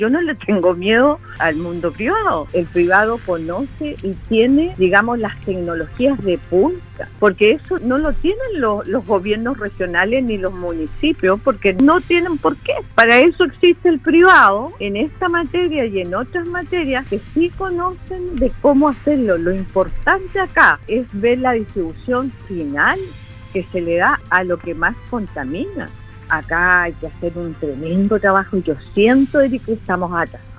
Yo no le tengo miedo al mundo privado. El privado conoce y tiene, digamos, las tecnologías de punta, porque eso no lo tienen los gobiernos regionales ni los municipios, porque no tienen por qué. Para eso existe el privado en esta materia y en otras materias que sí conocen de cómo hacerlo. Lo importante acá es ver la distribución final que se le da a lo que más contamina. Acá hay que hacer un tremendo trabajo y yo siento, Eric, que estamos atrasados.